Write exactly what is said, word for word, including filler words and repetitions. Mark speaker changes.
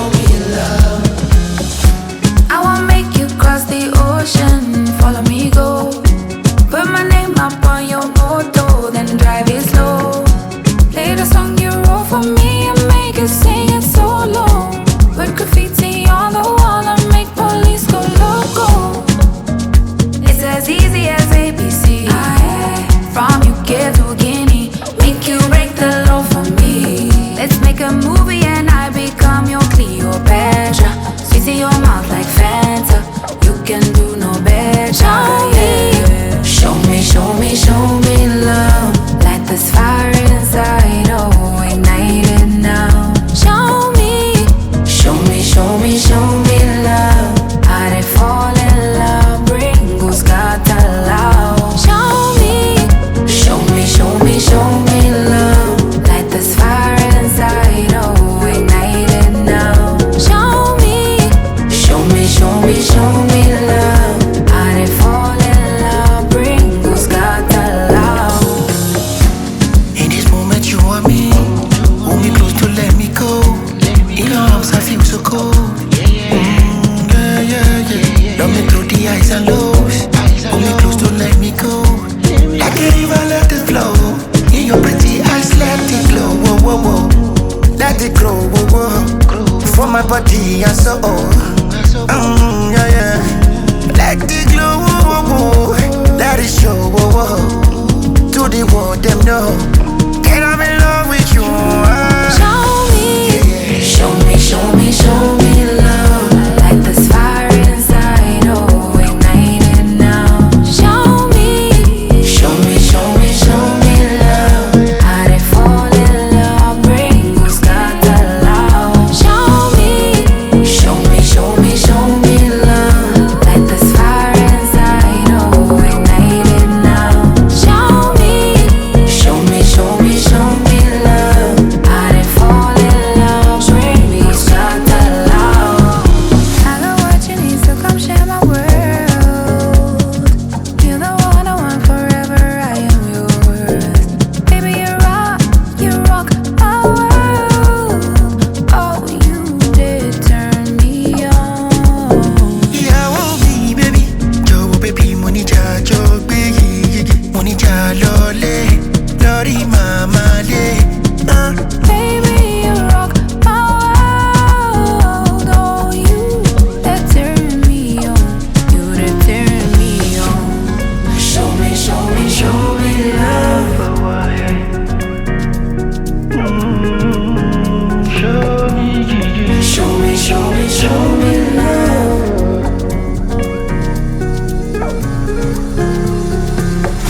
Speaker 1: me love.
Speaker 2: I wanna make you cross the ocean, follow me go. Put my name up on your motor, then drive it slow. Play the song you wrote for me and make it sing it solo. Put graffiti on the wall and make police go loco. It's as easy as A B C. From U K to Guinea, make you break the law for me. Let's make a movie and I become your Cleopatra. Squeeze in your mouth like Fanta, you can do no better. Yeah. Show me, show me, show me love. Light this fire inside, oh, ignite it now. Show me, show me, show me, show me love. How they fall in love, Ringo Scott aloud. Show me, show me, show me, show me love. Light this fire inside, oh, ignite it now. Show me, show me, show me, show me love. How they fall in love, Ringo Scott aloud.
Speaker 1: In this moment you want me, hold me close to let me go. In your arms I feel so cold. Mm, yeah, yeah, yeah. Love me through the highs and lows. Hold me close to let me go. Like a river let it flow. In your pretty eyes let it glow. Whoa, whoa, whoa. Let it grow, whoa, whoa. For my body and soul. Mm, yeah, yeah. Let it glow, whoa, whoa, whoa. Let it show, whoa, whoa. To the world them know. And I'm in love with you.